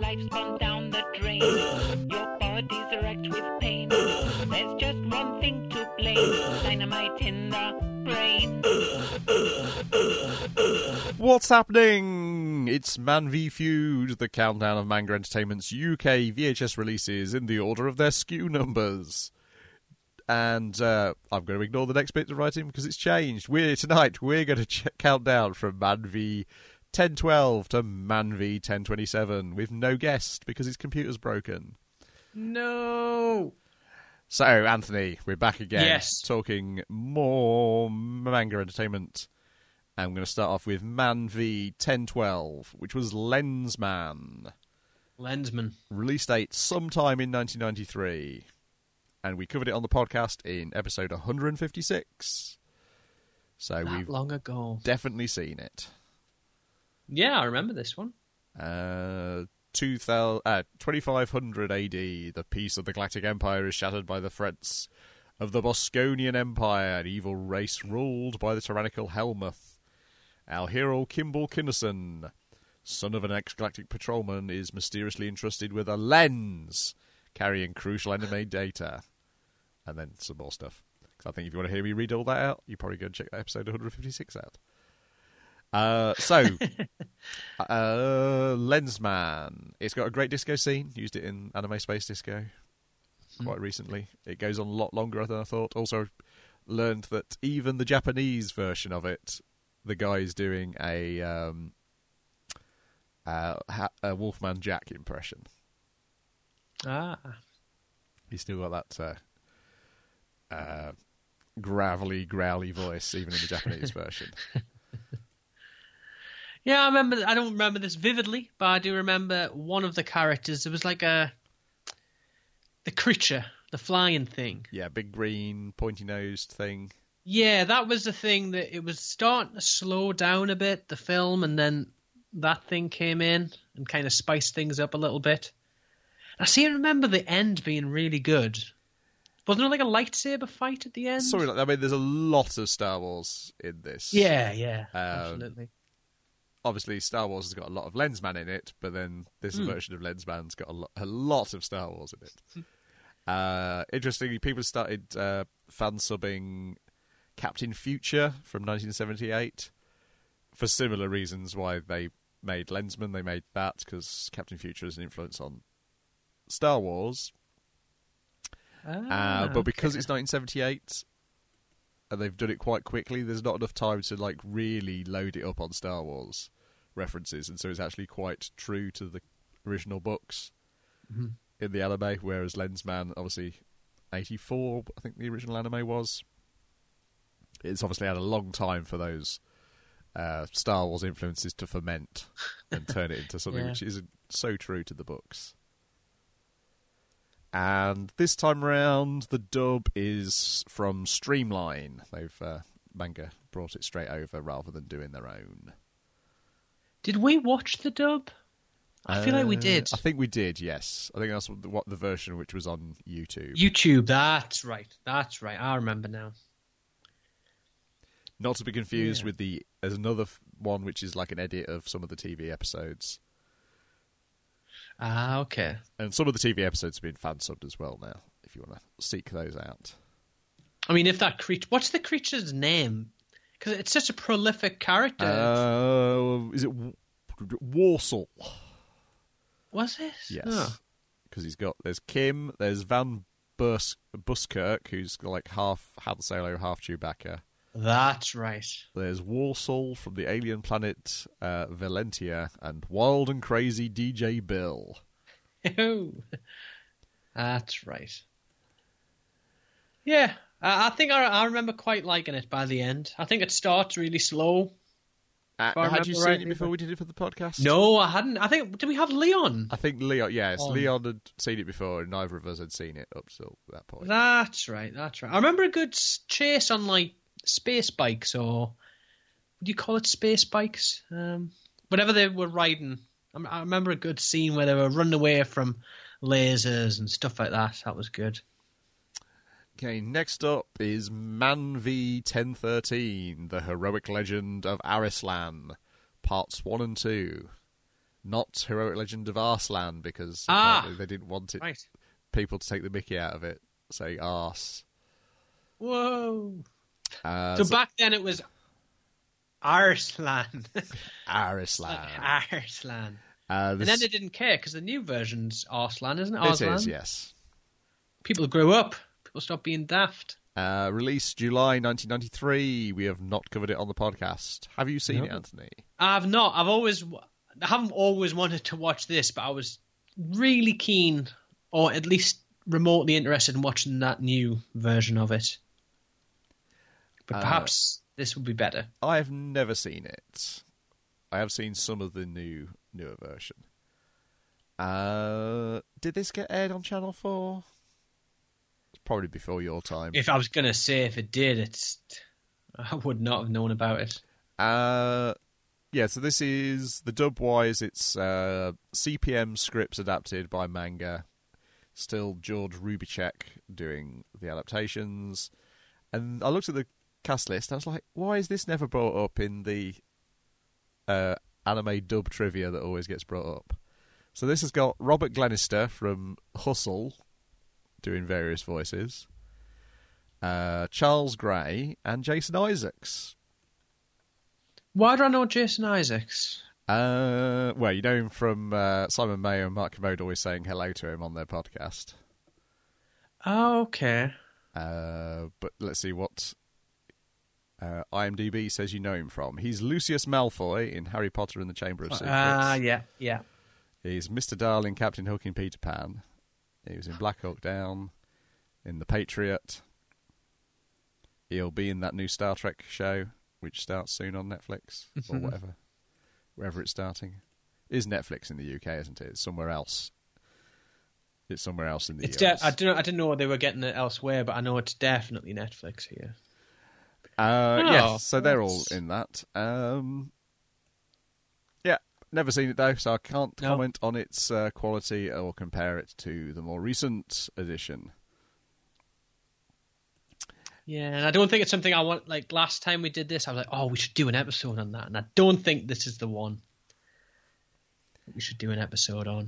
life's gone down the drain. Your body's wrecked with pain. There's just one thing to blame. Dynamite in the brain. What's happening? It's Man v Feud, the countdown of Manga Entertainment's UK VHS releases in the order of their SKU numbers. And I'm going to ignore the next bit of writing because it's changed. Tonight we're going to count down from Man v 1012 to Man v 1027 with no guest because his computer's broken. No. So, Anthony, we're back again. Yes. Talking more Manga Entertainment. I'm going to start off with Man v 1012, which was Lensman. Lensman. Release date sometime in 1993. And we covered it on the podcast in episode 156. So That we've long ago. definitely seen it. Yeah, I remember this one. 2500 AD, the peace of the Galactic Empire is shattered by the threats of the Bosconian Empire, an evil race ruled by the tyrannical Helmuth. Our hero, Kimball Kinnison, son of an ex-galactic patrolman, is mysteriously entrusted with a lens carrying crucial enemy data. And then some more stuff. Because I think if you want to hear me read all that out, you probably go and check that episode 156 out. Lensman. It's got a great disco scene. Used it in Anime Space Disco quite recently. It goes on a lot longer than I thought. Also learned that even the Japanese version of it, the guy's doing a Wolfman Jack impression. Ah. He's still got that gravelly, growly voice, even in the Japanese version. Yeah, I don't remember this vividly, but I do remember one of the characters. It was like the creature, the flying thing. Yeah, big green, pointy-nosed thing. Yeah, that was the thing that it was starting to slow down a bit, the film, and then that thing came in and kind of spiced things up a little bit. I seem to remember the end being really good. Wasn't there like a lightsaber fight at the end? Sorry, I mean, there's a lot of Star Wars in this. Yeah, absolutely. Obviously, Star Wars has got a lot of Lensman in it, but then this version of Lensman's got a lot of Star Wars in it. Interestingly, people started fan-subbing Captain Future from 1978 for similar reasons why they made Lensman. They made that because Captain Future is an influence on Star Wars. But because it's 1978 and they've done it quite quickly, there's not enough time to like really load it up on Star Wars references, and so it's actually quite true to the original books in the anime, whereas Lensman, obviously 84, I think the original anime was. It's obviously had a long time for those Star Wars influences to ferment and turn it into something which isn't so true to the books. And this time around, the dub is from Streamline. They've manga brought it straight over rather than doing their own. Did we watch the dub? I feel like we did. I think we did, yes. I think that's what the version which was on YouTube. YouTube, that's right. I remember now. Not to be confused with there's another one which is like an edit of some of the TV episodes. Ah, okay. And some of the TV episodes have been fan-subbed as well now, if you want to seek those out. I mean, if that creature... What's the creature's name? Because it's such a prolific character. Is it Warsaw? Was it? Yes. Because there's Kim, there's Van Buskirk, who's like half Han Solo, half Chewbacca. That's right. There's Warsaw from the alien planet Valentia, and wild and crazy DJ Bill. Oh, that's right. Yeah, I think I remember quite liking it by the end. I think it starts really slow. Had you seen it before we did it for the podcast? No, I hadn't. I think, did we have Leon? I think Leon, yes. Leon had seen it before, and neither of us had seen it up till that point. That's right. I remember a good chase on, like, space bikes, or would you call it space bikes? Whatever they were riding. I remember a good scene where they were running away from lasers and stuff like that. That was good. Okay, next up is Man v 1013, The Heroic Legend of Arislan, Parts 1 and 2. not Heroic Legend of Arslan, because Ah! apparently they didn't want it Right. people to take the mickey out of it, saying arse. Whoa. So So back then it was Arslan. Arslan. Arslan. And then they didn't care because the new version's Arslan, isn't it? It Arslan? is, yes. People grew up. People stopped being daft. Released July 1993. We have not covered it on the podcast. Have you seen it, Anthony? I've not. I haven't always wanted to watch this, but I was really keen, or at least remotely interested in watching that new version of it. But perhaps this would be better. I have never seen it. I have seen some of the newer version. Did this get aired on Channel 4? It's probably before your time. If I was going to say if it did, I would not have known about it. Yeah, so this is the dub-wise. It's CPM scripts adapted by manga. Still George Rubicek doing the adaptations. And I looked at the cast list. I was like, why is this never brought up in the anime dub trivia that always gets brought up? So this has got Robert Glenister from Hustle doing various voices, Charles Gray, and Jason Isaacs. Why do I know Jason Isaacs? Well, you know him from Simon Mayo and Mark Kermode always saying hello to him on their podcast. Oh, okay. But let's see what IMDb says you know him from. He's Lucius Malfoy in Harry Potter and the Chamber of Secrets. Yeah. He's Mr. Darling, Captain Hook in Peter Pan. He was in Black Hawk Down, in The Patriot. He'll be in that new Star Trek show, which starts soon on Netflix, or whatever. Wherever it's starting. It is Netflix in the UK, isn't it? It's somewhere else. It's somewhere else in the US. I didn't know they were getting it elsewhere, but I know it's definitely Netflix here. Yeah, so they're all in that. Yeah, never seen it though, so I can't comment on its quality or compare it to the more recent edition. Yeah, and I don't think it's something I want. Like last time we did this, I was like, "Oh, we should do an episode on that," and I don't think this is the one we should do an episode on.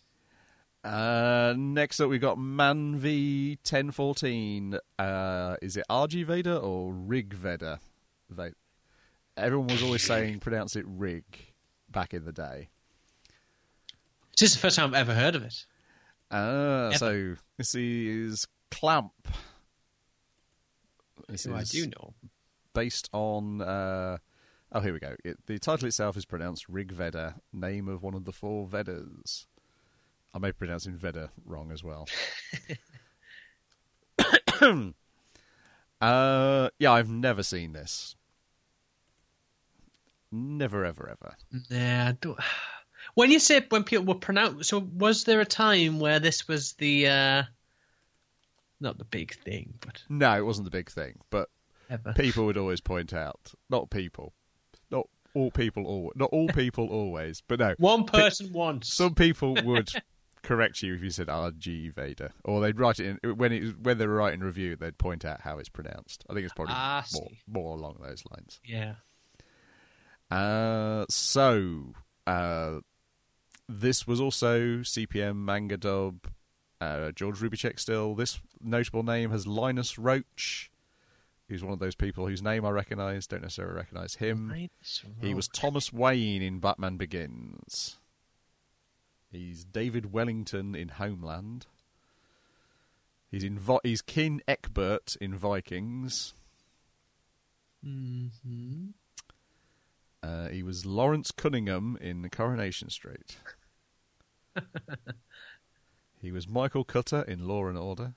Next up, we got Man v 1014. Is it RG Vader or Rig Vader? Everyone was always saying pronounce it Rig back in the day. This is the first time I've ever heard of it. So this is Clamp. This I do know. Based on... here we go. The title itself is pronounced Rig Veda, name of one of the 4 Vedas. I may be pronouncing Veda wrong as well. Yeah, I've never seen this. Never, ever, ever. Yeah, I don't... When you say when people were pronounced... So was there a time where this was the... Not the big thing, but... No, it wasn't the big thing, but ever. People would always point out. Not all people always, but no. One person once. Some people would correct you if you said RG Vader, or they'd write it in when they were writing a review. They'd point out how it's pronounced. I think it's probably more along those lines. Yeah. This was also CPM manga dub. George Rubicek still. This notable name has Linus Roach, who's one of those people whose name I recognise, don't necessarily recognise him. He was Thomas Wayne in Batman Begins. He's David Wellington in Homeland. He's Kin Ekbert in Vikings. Mm-hmm. He was Lawrence Cunningham in Coronation Street. He was Michael Cutter in Law and Order.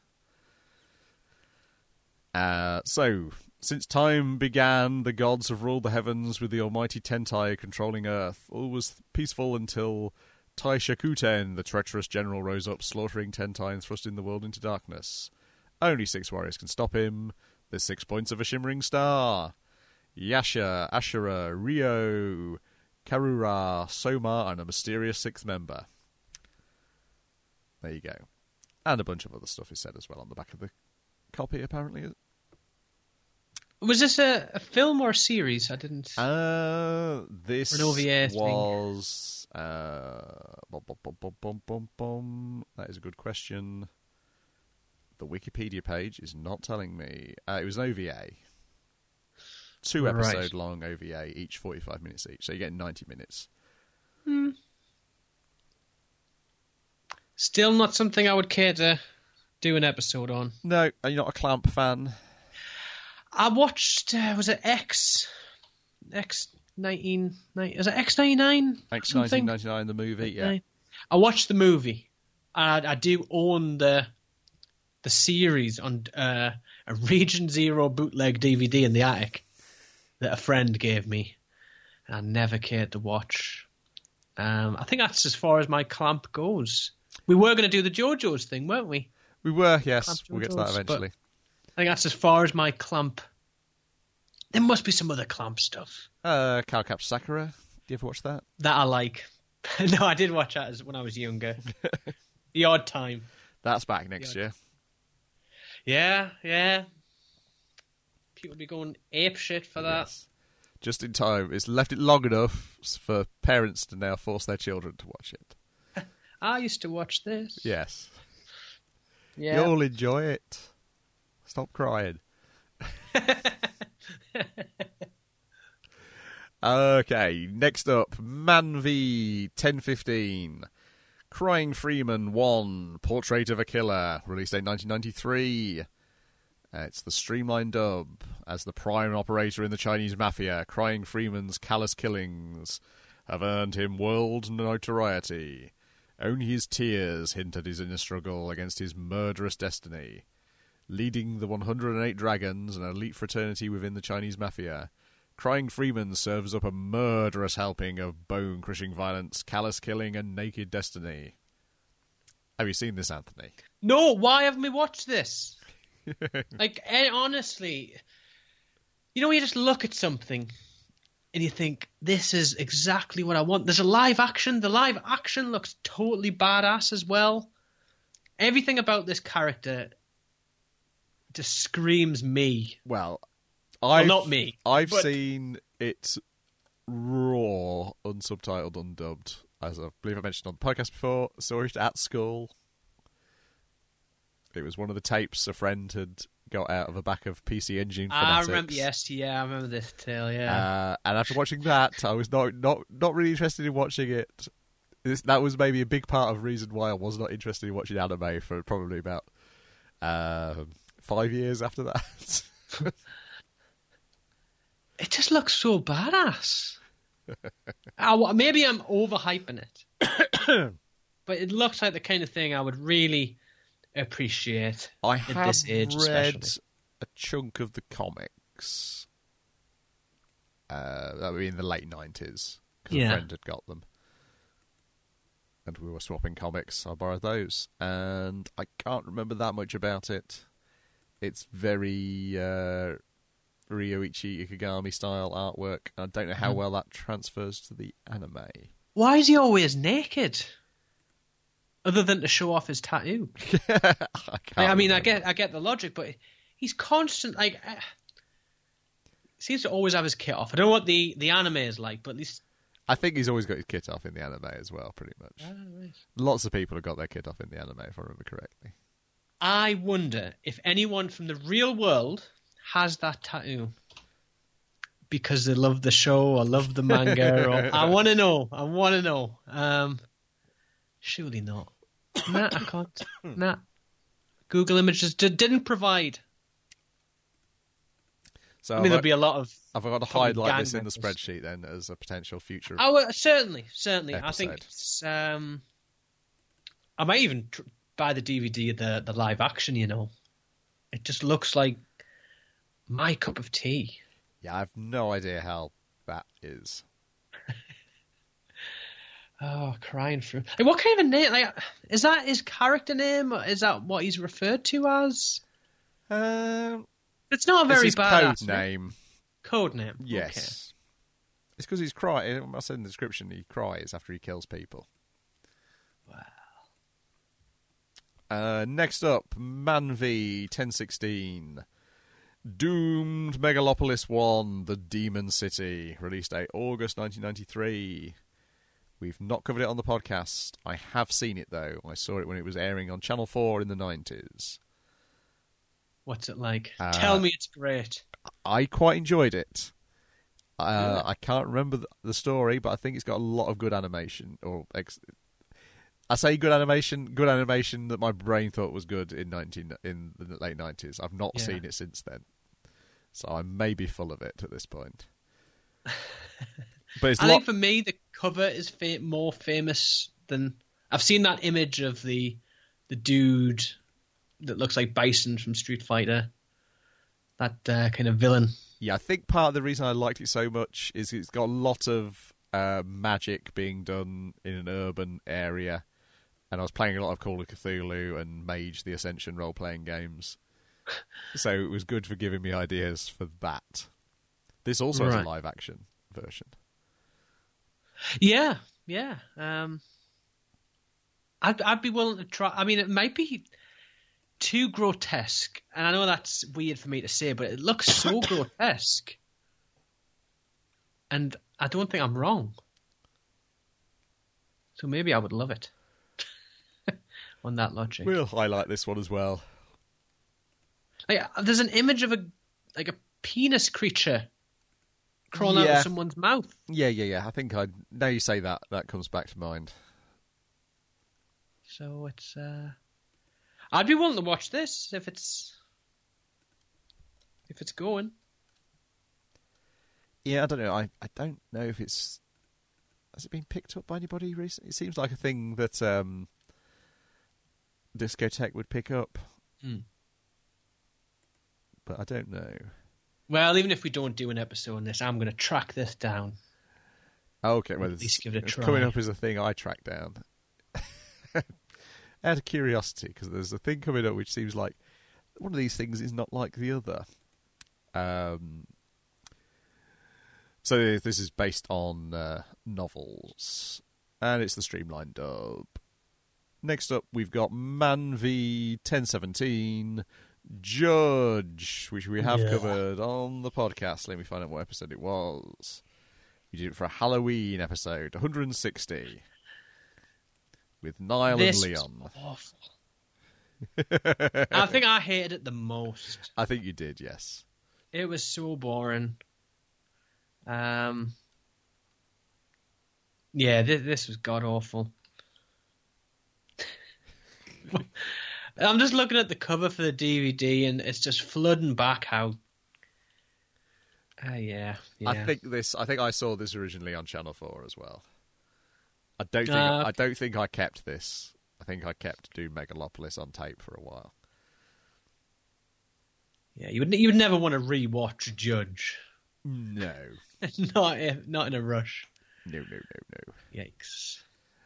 So, since time began, the gods have ruled the heavens with the almighty Tentai controlling Earth. All was peaceful until Taishakuten, the treacherous general, rose up, slaughtering Tentai and thrusting the world into darkness. Only 6 warriors can stop him. The 6 points of a shimmering star. Yasha, Ashura, Rio, Karura, Soma, and a mysterious 6th member. There you go. And a bunch of other stuff is said as well on the back of the copy, apparently. Was this a film or a series? I didn't... This an OVA was That is a good question. The Wikipedia page is not telling me. It was an OVA. 2 episode long OVA, each 45 minutes each. So you get 90 minutes. Still not something I would care to do an episode on. No, are you not a Clamp fan? I watched, was it X19, is it X99? X1999, the movie, yeah. I watched the movie. I do own the series on a Region Zero bootleg DVD in the attic that a friend gave me. And I never cared to watch. I think that's as far as my Clamp goes. We were going to do the JoJo's thing, weren't we? We were, yes. We'll get to that eventually. I think that's as far as my Clamp. There must be some other Clamp stuff. Cowcap Sakura. Do you ever watch that? That I like. No, I did watch that when I was younger. The odd time. That's back next year. Yeah. People will be going ape shit for that. Yes. Just in time. It's left it long enough for parents to now force their children to watch it. I used to watch this. Yes. Yeah. You'll enjoy it. Stop crying. Okay, next up, Man v 1015. Crying Freeman 1, Portrait of a Killer, release date 1993. It's the streamlined dub. As the prime operator in the Chinese mafia, Crying Freeman's callous killings have earned him world notoriety. Only his tears hint at his inner struggle against his murderous destiny. Leading the 108 Dragons, an elite fraternity within the Chinese mafia, Crying Freeman serves up a murderous helping of bone-crushing violence, callous killing, and naked destiny. Have you seen this, Anthony? No, why haven't we watched this? Honestly, you just look at something and you think, this is exactly what I want. There's a live action. The live action looks totally badass as well. Everything about this character just screams me. Well, not me. I've seen it raw, unsubtitled, undubbed, as I believe I mentioned on the podcast before. Saw it at school. It was one of the tapes a friend had got out of the back of PC Engine Fanatics. I remember, I remember this tale, yeah. And after watching that, I was not really interested in watching it. That was maybe a big part of the reason why I was not interested in watching anime for probably about 5 years after that. It just looks so badass. Maybe I'm overhyping it. But it looks like the kind of thing I would really appreciate I at have this age, read especially. a chunk of the comics. That would be in the late 90s. Because a friend had got them. And we were swapping comics. I borrowed those. And I can't remember that much about it. It's very Ryoichi Ikigami style artwork. I don't know how well that transfers to the anime. Why is he always naked? Other than to show off his tattoo. I get the logic, but he's constant. Seems to always have his kit off. I don't know what the anime is like, but at least I think he's always got his kit off in the anime as well, pretty much. Right. Lots of people have got their kit off in the anime, if I remember correctly. I wonder if anyone from the real world has that tattoo because they love the show or love the manga. I want to know. Surely not. Nah, I can't. Nah. Google Images didn't provide. So there'll be a lot of. I've got to highlight this in the spreadsheet then as a potential future. Oh, certainly. Episode. I think it's, I might even buy the DVD of the live action. It just looks like my cup of tea. Yeah, I have no idea how that is. Oh, Crying Freeman. What kind of a name? Is that his character name? Or is that what he's referred to as? It's not a very bad code name. Code name. Yes. Okay. It's because he's crying. I said in the description he cries after he kills people. Wow. Next up, Man v 1016. Doomed Megalopolis 1, The Demon City. Release date August 1993. We've not covered it on the podcast. I have seen it, though. I saw it when it was airing on Channel 4 in the 90s. What's it like? Tell me it's great. I quite enjoyed it. I can't remember the story, but I think it's got a lot of good animation. I say good animation that my brain thought was good in the late 90s. I've not seen it since then, so I may be full of it at this point. But I think for me, the cover is more famous than... I've seen that image of the dude that looks like Bison from Street Fighter. That kind of villain. Yeah, I think part of the reason I liked it so much is it's got a lot of magic being done in an urban area. And I was playing a lot of Call of Cthulhu and Mage the Ascension role-playing games. So it was good for giving me ideas for that. This also has a live-action version. Yeah. I'd be willing to try. I mean, it might be too grotesque, and I know that's weird for me to say, but it looks so grotesque. And I don't think I'm wrong. So maybe I would love it. On that logic. We'll highlight this one as well. There's an image of a penis creature crawling out of someone's mouth. Yeah. I think now you say that comes back to mind. So it's I'd be willing to watch this if it's going. Yeah, I don't know. I don't know if has it been picked up by anybody recently? It seems like a thing that Discotheque would pick up. But I don't know. Well, even if we don't do an episode on this, I'm going to track this down. Okay, well, at least give it a try. Coming up as a thing I track down. Out of curiosity, because there's a thing coming up which seems like one of these things is not like the other. So this is based on novels, and it's the streamlined dub. Next up, we've got Man v 1017 Judge, which we have covered on the podcast. Let me find out what episode it was. We did it for a Halloween episode, 160, with Niall and Leon. Was awful. I think I hated it the most. I think you did, yes. It was so boring. Yeah, this was god awful. I'm just looking at the cover for the DVD, and it's just flooding back how. Yeah. I think I saw this originally on Channel 4 as well. I don't think I kept this. I think I kept Doom Megalopolis on tape for a while. Yeah, you would never want to re-watch Judge. No. not in a rush. No. Yikes.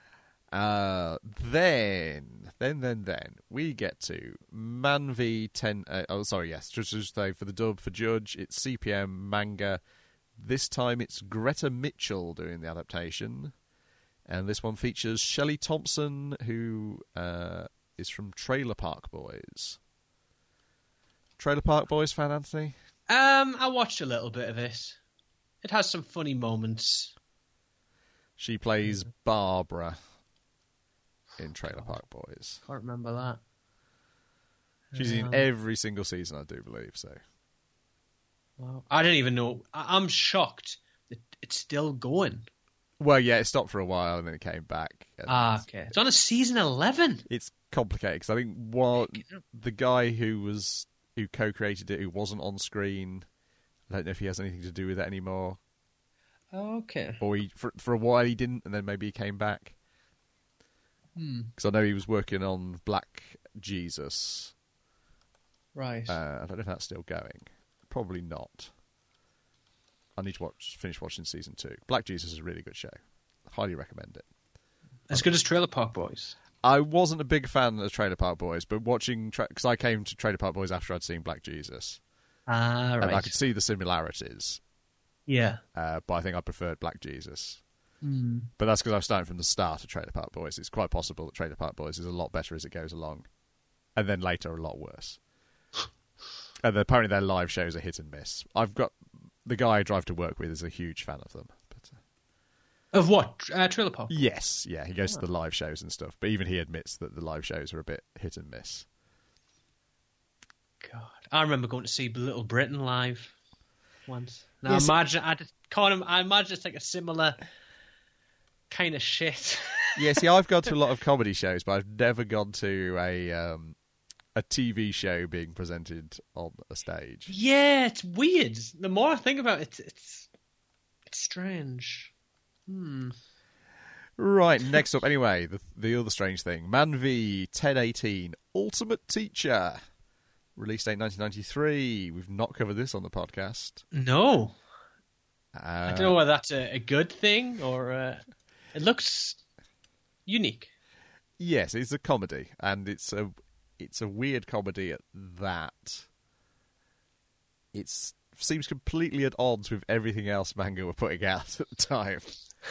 Then we get to Man v 10. Just say for the dub for Judge, it's CPM manga. This time it's Greta Mitchell doing the adaptation, and this one features Shelley Thompson, who is from Trailer Park Boys. Trailer Park Boys fan, Anthony? I watched a little bit of it. It has some funny moments. She plays Barbara in Trailer Park Boys. Can't remember that. She's in every single season, I do believe, so. Wow. I didn't even know. I'm shocked that it's still going. Well, yeah, it stopped for a while and then it came back. Okay. It's on a season 11. It's complicated because I think the guy who co-created it, who wasn't on screen, I don't know if he has anything to do with it anymore. Okay. Or for a while he didn't, and then maybe he came back. Because I know he was working on Black Jesus. Right. I don't know if that's still going. Probably not. I need to finish watching season 2. Black Jesus is a really good show. Highly recommend it. As good as Trailer Park Boys. I wasn't a big fan of Trailer Park Boys, but watching... Because I came to Trailer Park Boys after I'd seen Black Jesus. Ah, right. And I could see the similarities. Yeah. But I think I preferred Black Jesus. But that's because I was starting from the start of Trailer Park Boys. It's quite possible that Trailer Park Boys is a lot better as it goes along. And then later a lot worse. And then apparently their live shows are hit and miss. I've got... The guy I drive to work with is a huge fan of them. But Of what? Trailer Park? Yes, yeah, he goes to the live shows and stuff, but even he admits that the live shows are a bit hit and miss. God, I remember going to see Little Britain live once. Now Yes. I imagine it's like a similar kind of shit. Yeah, see, I've gone to a lot of comedy shows, but I've never gone to a TV show being presented on a stage. Yeah, it's weird. The more I think about it, it's strange. Right, next up, anyway, the other strange thing. Man v 1018 Ultimate Teacher. Release date 1993. We've not covered this on the podcast. No. I don't know whether that's a good thing or... it looks unique. Yes, it's a comedy, and it's a weird comedy at that. It seems completely at odds with everything else manga were putting out at the time.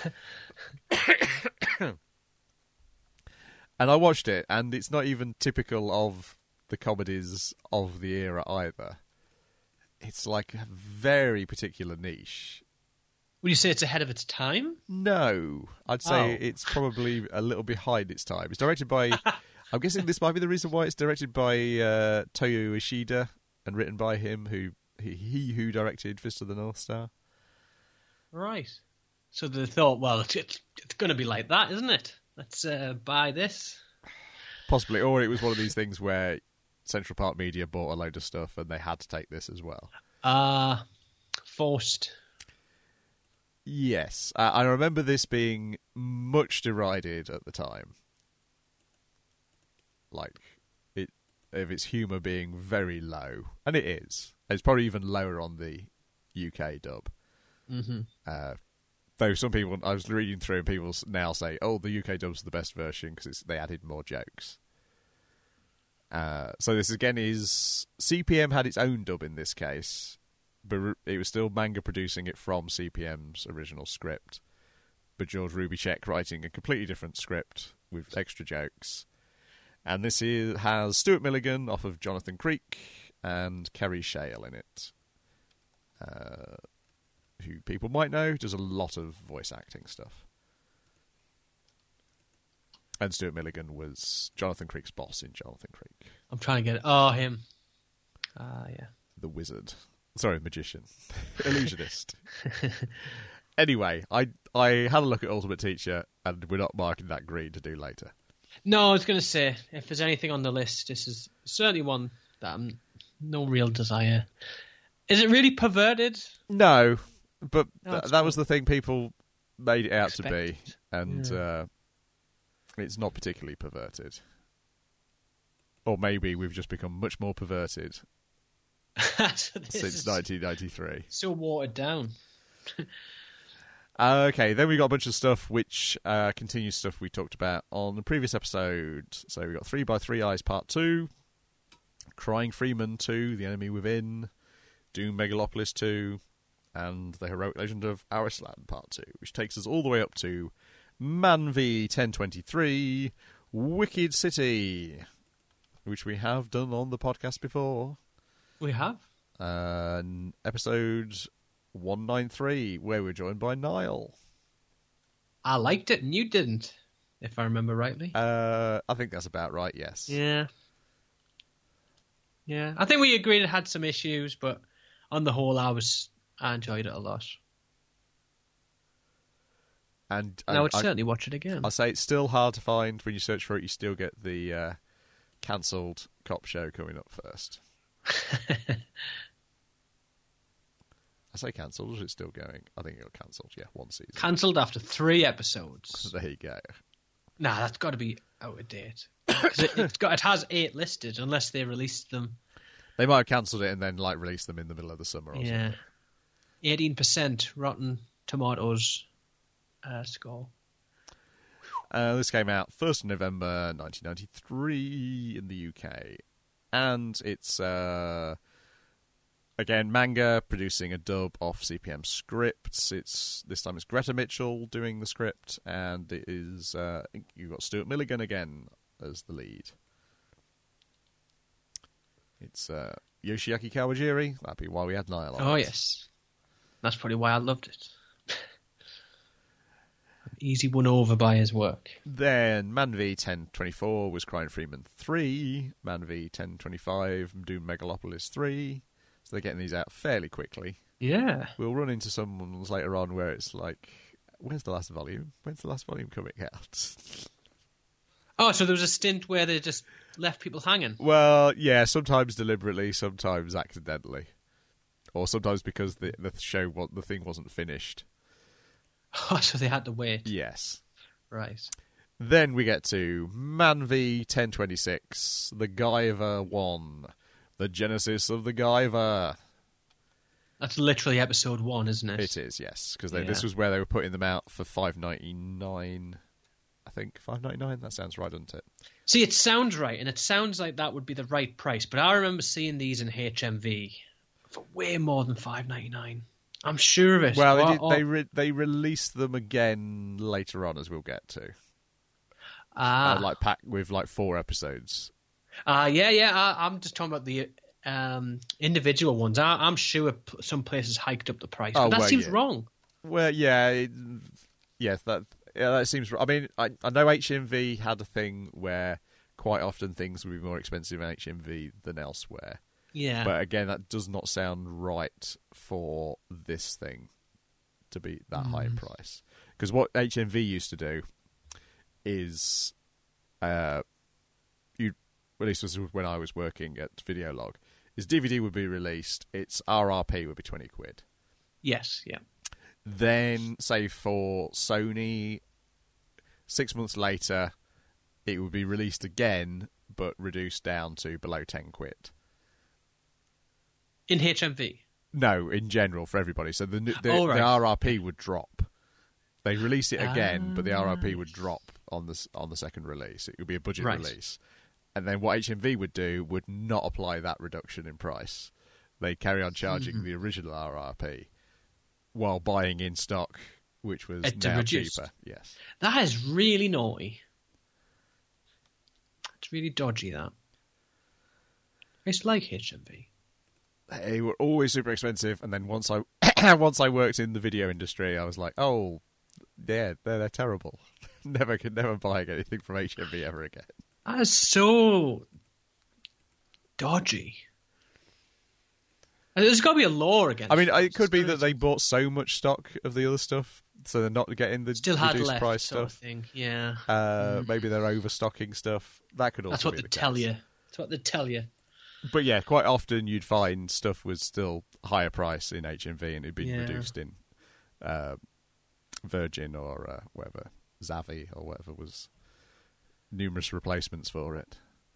And I watched it, and it's not even typical of the comedies of the era either. It's like a very particular niche. Would you say it's ahead of its time? No, I'd say it's probably a little behind its time. It's directed by... I'm guessing this might be the reason why it's directed by Toyo Ishida and written by him, who directed Fist of the North Star. Right. So they thought, well, it's going to be like that, isn't it? Let's buy this. Possibly, or it was one of these things where Central Park Media bought a load of stuff and they had to take this as well. Forced. Yes, I remember this being much derided at the time. Like, of its humour being very low. And it is. It's probably even lower on the UK dub. Mm-hmm. Though some people, I was reading through and people now say, oh, the UK dub's the best version because they added more jokes. So this again is... CPM had its own dub in this case, but it was still manga producing it from CPM's original script. But George Rubychek writing a completely different script with extra jokes. And this has Stuart Milligan off of Jonathan Creek and Kerry Shale in it. Who people might know, does a lot of voice acting stuff. And Stuart Milligan was Jonathan Creek's boss in Jonathan Creek. I'm trying to get it. Oh, him. Yeah. The wizard. Sorry, magician. Illusionist. Anyway, I had a look at Ultimate Teacher, and we're not marking that green to do later. No, I was going to say, if there's anything on the list, this is certainly one that I'm no real desire. Is it really perverted? No, but that cool. was the thing people made it out to be, and it's not particularly perverted. Or maybe we've just become much more perverted since 1993. So watered down. Okay, then we got a bunch of stuff which continues stuff we talked about on the previous episode. So we got 3 by 3 Eyes Part 2, Crying Freeman 2, The Enemy Within, Doom Megalopolis 2, and The Heroic Legend of Arislan Part 2, which takes us all the way up to Man v 1023, Wicked City, which we have done on the podcast before. We have. Episode 193, where we're joined by Niall. I liked it and you didn't, if I remember rightly. I think that's about right, yes. Yeah. Yeah. I think we agreed it had some issues, but on the whole, I enjoyed it a lot. And I would certainly watch it again. I'll say it's still hard to find. When you search for it, you still get the cancelled cop show coming up first. I say cancelled, or is it still going? I think it got cancelled, yeah, one season. Cancelled after 3 episodes. There you go. Nah, that's got to be out of date. 'Cause it has 8 listed, unless they released them. They might have cancelled it and then released them in the middle of the summer or something. 18% Rotten Tomatoes score. This came out 1st of November 1993 in the UK. And it's, again, manga, producing a dub off CPM scripts. This time it's Greta Mitchell doing the script, and it is, you've got Stuart Milligan again as the lead. It's Yoshiaki Kawajiri. That'd be why we had Niall on. Oh, yes. That's probably why I loved it. easy won over by his work. Then Man v 1024 was Crying Freeman 3. Man v 1025, Doom Megalopolis 3. So they're getting these out fairly quickly. Yeah. We'll run into some ones later on where it's like, where's the last volume? When's the last volume coming out? Oh, so there was a stint where they just left people hanging. Well, yeah, sometimes deliberately, sometimes accidentally. Or sometimes because the thing wasn't finished. Oh, so they had to wait. Yes. Right. Then we get to Man v 1026, the Guyver 1, the Genesis of the Guyver. That's literally episode 1, isn't it? It is, yes, because this was where they were putting them out for $5.99. I think $5.99. That sounds right, doesn't it? See, it sounds right, and it sounds like that would be the right price. But I remember seeing these in HMV for way more than $5.99. I'm sure of it. Well, they released them again later on, as we'll get to. Like packed with like 4 episodes. Yeah. I'm just talking about the individual ones. I'm sure some places hiked up the price, but that seems wrong. Well, that seems. I mean, I know HMV had a thing where quite often things would be more expensive in HMV than elsewhere. Yeah, but again, that does not sound right for this thing to be that high in price. Because what HMV used to do is, at least this was when I was working at Videolog, is DVD would be released, its RRP would be £20. Yes, yeah. Then, say for Sony, 6 months later, it would be released again, but reduced down to below £10. In HMV? No, in general for everybody. So the RRP would drop. They release it again, but the RRP would drop on the second release. It would be a budget release. And then what HMV would do would not apply that reduction in price. They'd carry on charging the original RRP while buying in stock, which was now cheaper. Yes. That is really naughty. It's really dodgy, that. It's like HMV. They were always super expensive, and then once I worked in the video industry, I was like, oh, yeah, they're terrible. never buying anything from HMV ever again. That is so dodgy. There's got to be a law against it. I mean, it could be that they bought so much stock of the other stuff, so they're not getting the reduced price stuff. Thing. Yeah. Maybe they're overstocking stuff. That could also That's what be they tell you. That's what they tell you. But yeah, quite often you'd find stuff was still higher price in HMV and it'd been reduced in Virgin or whatever, Zavvi or whatever was numerous replacements for it.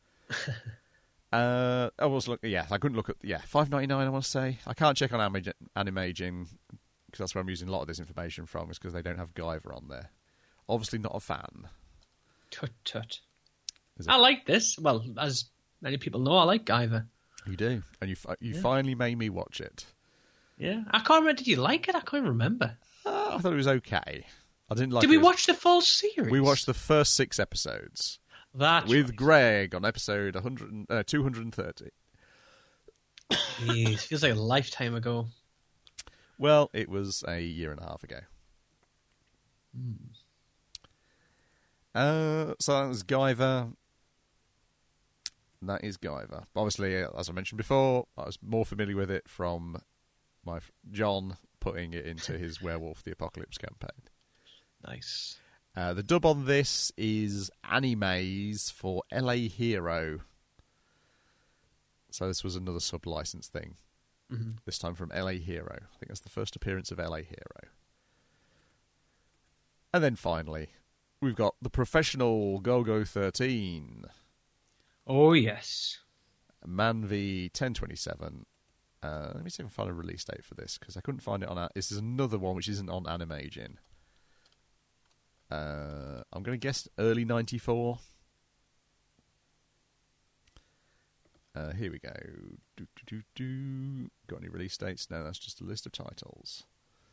I was looking. Yeah, I couldn't look at. Yeah, $5.99. I want to say I can't check on Animaging because that's where I'm using a lot of this information from. Is because they don't have Guyver on there. Obviously, not a fan. Tut tut. I like this. Well, as many people know, I like Guyver. You do, and you finally made me watch it. Yeah, I can't remember. Did you like it? I can't remember. I thought it was okay. I didn't like. Did we watch the full series? We watched the first 6 episodes. That's with right. Greg on episode 230. Jeez, feels like a lifetime ago. Well, it was a year and a half ago. So that was Guyver. That is Guyver. Obviously, as I mentioned before, I was more familiar with it from my John putting it into his Werewolf the Apocalypse campaign. Nice. The dub on this is Animes for LA Hero. So this was another sub-license thing. Mm-hmm. This time from LA Hero. I think that's the first appearance of LA Hero. And then finally, we've got The Professional Golgo 13. Oh, yes. Man v 1027. Let me see if I can find a release date for this, because I couldn't find it on... This is another one which isn't on Animagin. I'm going to guess early 94. Here we go. Got any release dates? No, that's just a list of titles.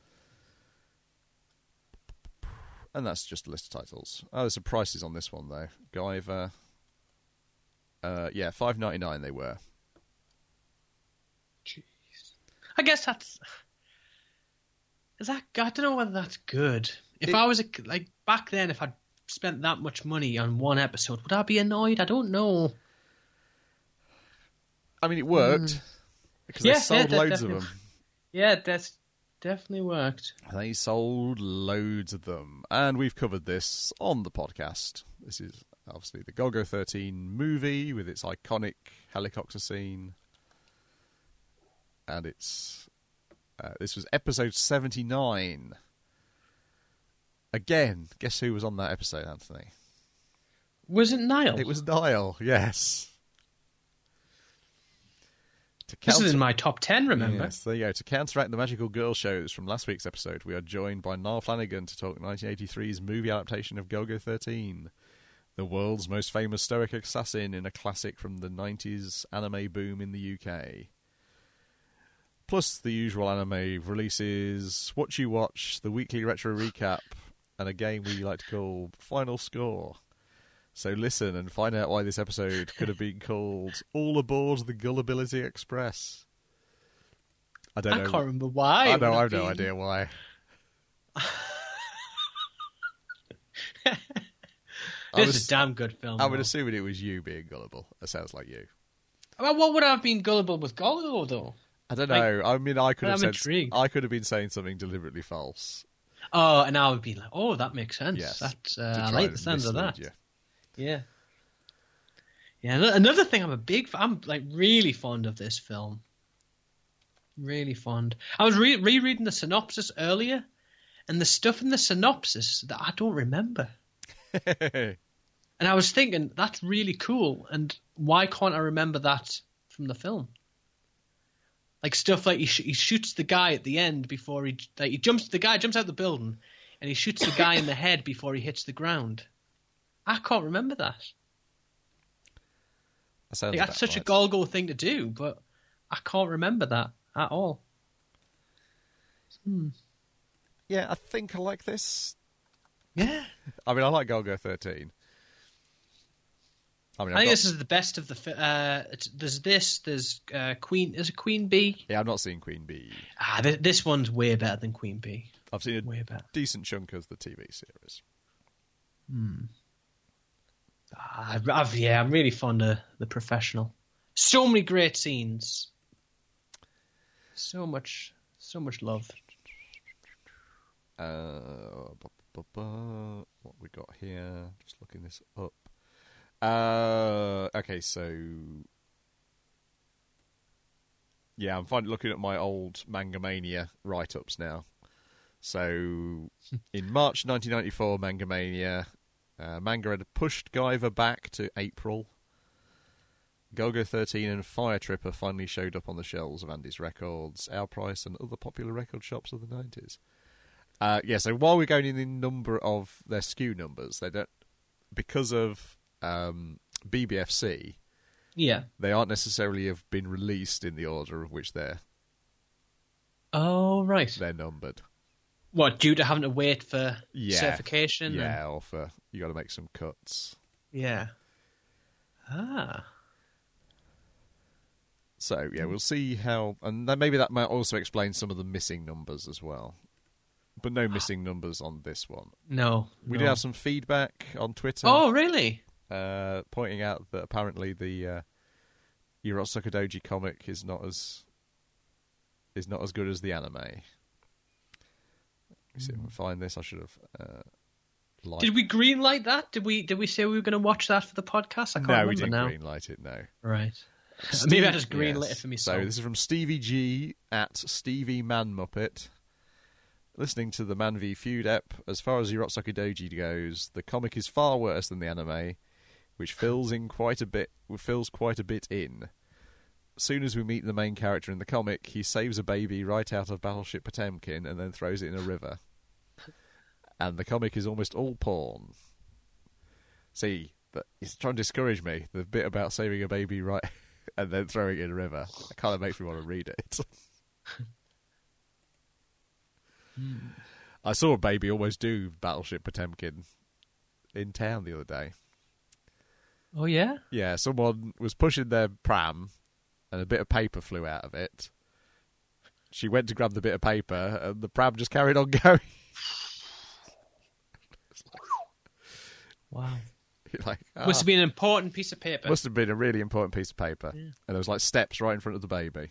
And that's just a list of titles. Oh, there's some prices on this one, though. Guyver. Yeah, $5.99 they were. Jeez. I guess that's... I don't know whether that's good. If I was like back then, if I'd spent that much money on one episode, would I be annoyed? I don't know. I mean, it worked because they sold loads of them. Yeah, that's definitely worked. They sold loads of them, and we've covered this on the podcast. This is obviously the Golgo 13 movie with its iconic helicopter scene, and it's this was episode 79. Again, guess who was on that episode, Anthony? Was it Niall? It was Niall, yes. This is in my top 10, remember? Yes, there you go. To counteract the magical girl shows from last week's episode, we are joined by Niall Flanagan to talk 1983's movie adaptation of Golgo 13, the world's most famous stoic assassin in a classic from the 90s anime boom in the UK. Plus the usual anime releases, What You Watch, the weekly retro recap, and a game we like to call Final Score. So listen and find out why this episode could have been called All Aboard the Gullibility Express. I don't know. I can't remember why. I know, I've no idea why. This is a damn good film. I would assume it was you being gullible. That sounds like you. Well, what would I have been gullible with Golgo, though? I don't know. I mean, I could have been saying something deliberately false. Oh, and I would be like, oh, that makes sense. Yes. That's, I like the sound of that. You. Yeah. Yeah, another thing I'm like really fond of this film. Really fond. I was rereading the synopsis earlier, and the stuff in the synopsis that I don't remember. And I was thinking, that's really cool, and why can't I remember that from the film? Like stuff like he shoots the guy at the end before the guy jumps out the building, and he shoots the guy in the head before he hits the ground. I can't remember that. That's such a Golgo thing to do, but I can't remember that at all. Yeah, I think I like this. Yeah. I mean, I like Golgo 13. I think this is the best of the... there's Queen... Is it Queen Bee? Yeah, I've not seen Queen Bee. This one's way better than Queen Bee. I've seen a decent chunk of the TV series. I'm really fond of The Professional. So many great scenes. So much love. What we got here? Just looking this up. Okay, so yeah, I'm finally looking at my old Manga Mania write-ups now. So in March 1994, Manga Mania. Manga had pushed Guyver back to April. Golgo 13 and Fire Tripper finally showed up on the shelves of Andy's Records, Our Price, and other popular record shops of the 90s. So while we're going in the number of their SKU numbers, they don't, because of BBFC, they aren't necessarily have been released in the order of which they're numbered. What, due to having to wait for certification? Yeah, or for you got to make some cuts. Yeah. So yeah, we'll see how, and then maybe that might also explain some of the missing numbers as well. But no missing numbers on this one. No. We did have some feedback on Twitter. Oh, really? Pointing out that apparently the Urotsuka Doji comic is not as good as the anime. Let me see if I can find this. I should have. Did we greenlight that? Did we say we were going to watch that for the podcast? I can't remember we didn't now. greenlight it. No. Right. Maybe I just greenlit it for myself. So this is from Stevie G at Stevie Man Muppet. Listening to the Man v Feud ep, as far as Urotsuka Doji goes, the comic is far worse than the anime, which fills quite a bit in. As soon as we meet the main character in the comic, he saves a baby right out of Battleship Potemkin and then throws it in a river. And the comic is almost all porn. See, he's trying to discourage me. The bit about saving a baby right and then throwing it in a river, it kind of makes me want to read it. I saw a baby almost do Battleship Potemkin in town the other day. Oh, yeah? Yeah, someone was pushing their pram and a bit of paper flew out of it. She went to grab the bit of paper and the pram just carried on going. Wow. You're like, Must have been an important piece of paper. Must have been a really important piece of paper. Yeah. And there was like steps right in front of the baby.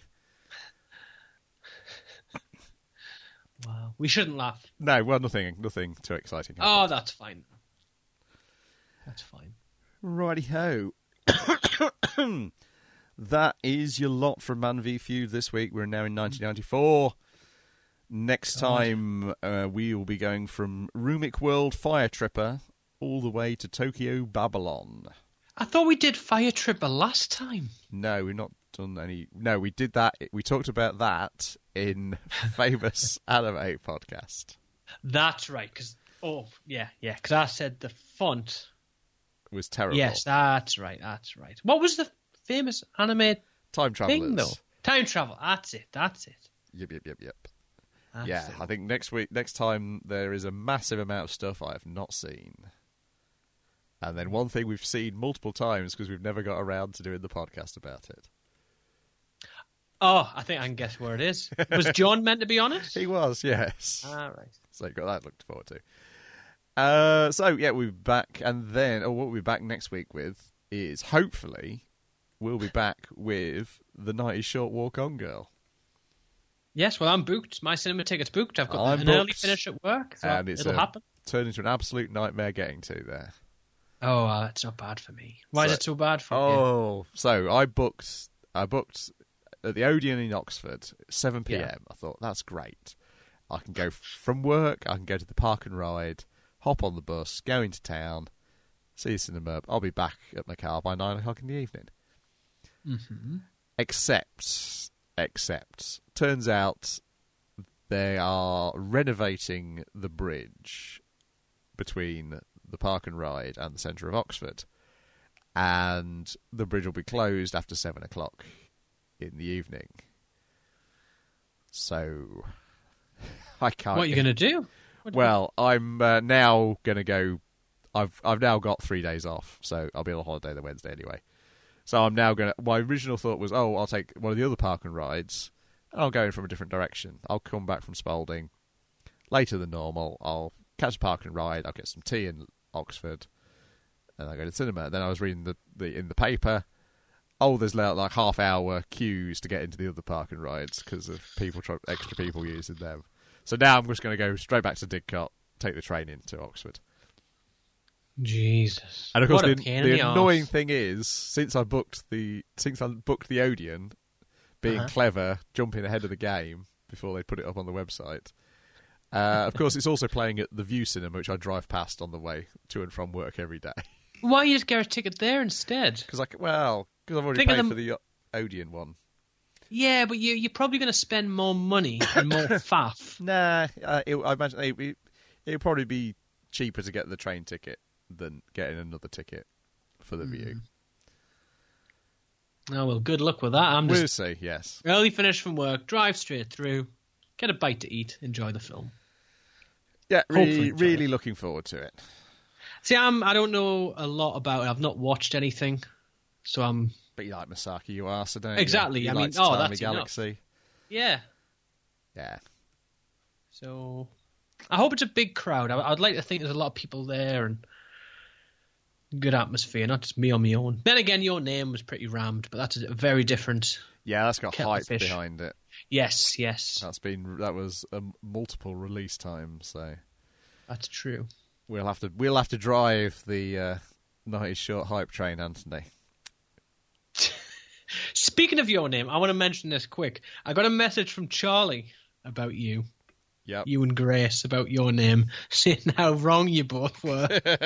Wow. We shouldn't laugh. No, well, nothing too exciting happened. Oh, that's fine. That's fine. Righty-ho. That is your lot from Man v Feud this week. We're now in 1994. Next time, we will be going from Rumik World Fire Tripper all the way to Tokyo Babylon. I thought we did Fire Tripper last time. No, we've not done any... No, we did that. We talked about that in Famous Anime Podcast. That's right, because... Oh, yeah, because I said the font... Was terrible. Yes, that's right. What was the famous anime Time Travelers. thing, though? Time travel. That's it. Yep. That's Yeah, it. I think next time there is a massive amount of stuff I have not seen. And then one thing we've seen multiple times because we've never got around to doing the podcast about it. Oh, I think I can guess where it is. Was John meant to be on it? He was, yes. All right. So you've got that looked forward to. We'll be back, and then what we'll be back next week with is, hopefully, we'll be back with The Night is Short Walk On Girl. Yes, well, I'm booked. My cinema ticket's booked. I've got I'm an early booked. finish at work, so And it's it'll happen. turned into an absolute nightmare getting to there. Oh, that's not bad for me. Why is it so bad for you? Oh, so I booked at the Odeon in Oxford, 7 p.m. Yeah. I thought, that's great. I can go from work, I can go to the park and ride, hop on the bus, go into town, see the cinema. I'll be back at my car by 9 o'clock in the evening. Mm-hmm. Except, turns out they are renovating the bridge between the park and ride and the centre of Oxford. And the bridge will be closed after 7 o'clock in the evening. So, I can't... What are you going to do? Well, I'm now going to go... I've now got 3 days off, so I'll be on holiday the Wednesday anyway. So I'm now going to... My original thought was, I'll take one of the other park and rides, and I'll go in from a different direction. I'll come back from Spalding later than normal. I'll catch a park and ride. I'll get some tea in Oxford, and I'll go to the cinema. Then I was reading in the paper, there's like half-hour queues to get into the other park and rides because of extra people using them. So now I'm just going to go straight back to Didcot, take the train into Oxford. Jesus. And of course, What a the pain in the annoying arse. thing is, since I booked the Odeon, being clever, jumping ahead of the game before they put it up on the website. Of course, it's also playing at the View Cinema, which I drive past on the way to and from work every day. Why don't you just get a ticket there instead? Because I've already Think of paid them- for the Odeon one. Yeah, but you're probably going to spend more money and more faff. Nah, I imagine it'd probably be cheaper to get the train ticket than getting another ticket for the View. Oh, well, good luck with that. I'm We'll just see, yes. early finish from work, drive straight through, get a bite to eat, enjoy the film. Yeah, Hopefully enjoy really it. looking forward to it. See, I don't know a lot about it. I've not watched anything, so I'm... But you like Masaki Yuasa, don't you? Exactly, You I mean, like Tatami that's Galaxy. Yeah. Yeah. So I hope it's a big crowd. I'd like to think there's a lot of people there and good atmosphere, not just me on my own. Then again, Your Name was pretty rammed, but that's a very different... Yeah, that's got Kettle of hype fish. behind it. Yes. That was a multiple release time, so That's true. we'll have to drive the Night is Short hype train, Anthony. Speaking of Your Name, I want to mention this quick. I got a message from Charlie about you. Yep. You and Grace about Your Name, saying how wrong you both were.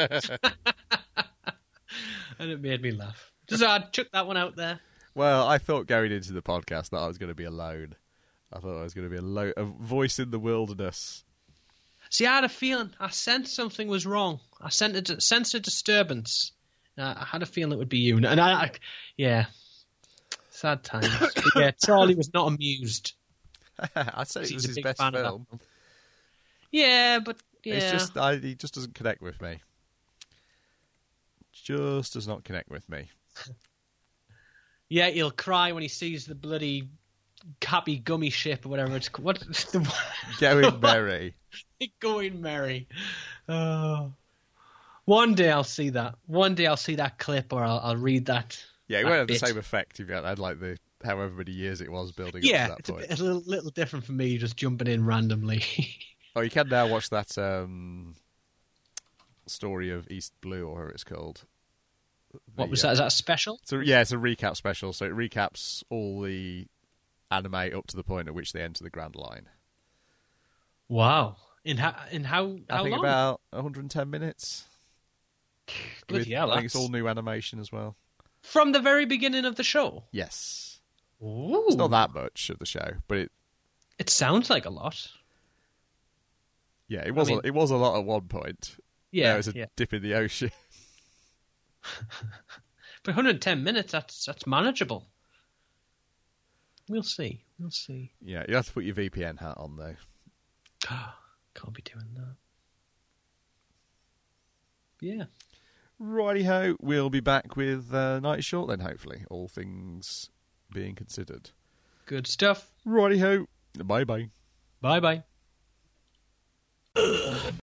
And it made me laugh. So I chuck that one out there. Well, I thought going into the podcast that I was going to be alone. I thought I was going to be a voice in the wilderness. See, I had a feeling. I sensed something was wrong. I sensed a disturbance. I had a feeling it would be you. And yeah, sad times. But yeah, Charlie was not amused. I said it He's was a his big best fan of that film. film. Yeah, but yeah. It's just he just doesn't connect with me. Just does not connect with me. Yeah, he'll cry when he sees the bloody happy gummy ship or whatever it's called. What's the Going Merry. Going Merry. Oh. One day I'll see that. One day I'll see that clip, or I'll read that. Yeah, it that won't have bit. the same effect if you had like the however many years it was building Yeah, up it's to that point. a little different for me, just jumping in randomly. Oh, you can now watch that story of East Blue, or whatever it's called. What was that? Is that a special? So yeah, it's a recap special. So it recaps all the anime up to the point at which they enter the Grand Line. Wow. In how I think long? about 110 minutes. Bloody hell, I think it's that's- all new animation as well. From the very beginning of the show. Yes. Ooh. It's not that much of the show, but It sounds like a lot. it was mean- it was a lot at one point. Yeah, Now it's a yeah. dip in the ocean. But 110 minutes, that's manageable. We'll see. We'll see. Yeah, you have to put your VPN hat on though. Can't be doing that. Yeah. Righty-ho, we'll be back with Night is Short then, hopefully, all things being considered. Good stuff. Righty-ho, bye-bye. Bye-bye.